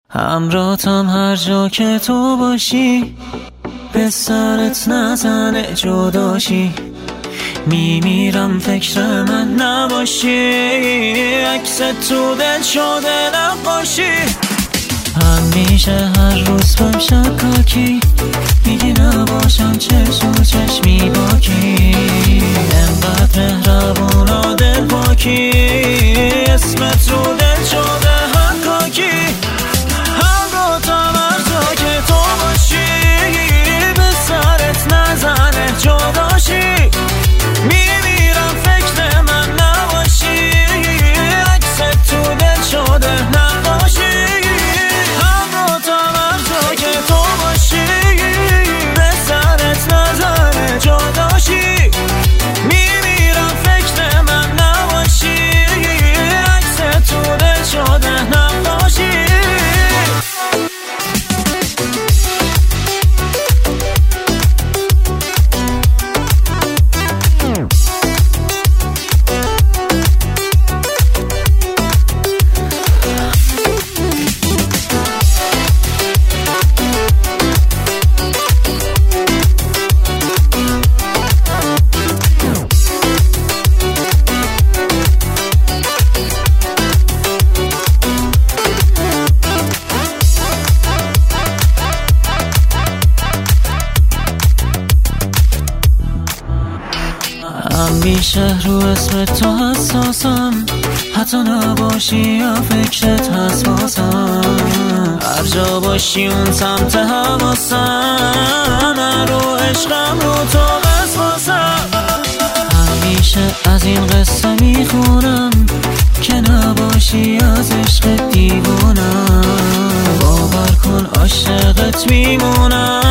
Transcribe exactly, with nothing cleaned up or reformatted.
همراهتم هر جا که تو باشی، به سرت نزنه جداشی. میمیرم فکر من نباشی، عکس تو دل شده نقاشی. همیشه هر روز بهم شکاکی، میگی نباشم چشم و چشمی باکی. انقدر مهربون و دل پاکی، اسمت رو دل شده حقاکی. همراهتم هر جا که تو باشی، به سرت نزنه جداشی. میمیرم فکر من نباشی، عکس تو دل شده نقاشی. همراهتم هر جا که تو باشی، به سرت نزنه جداشی. میمیرم فکر من نباشی، عکس تو دل شده نقاشی. همیشه رو اسم تو حساسم، حتی نباشی یا فکرت هست بازم. هر جا باشی اون سمت حواسم، من رو عشقم رو تو وسواسم. همیشه از این قصه میخونم که نباشی از عشق دیوونم. باور کن عاشقت میمونم.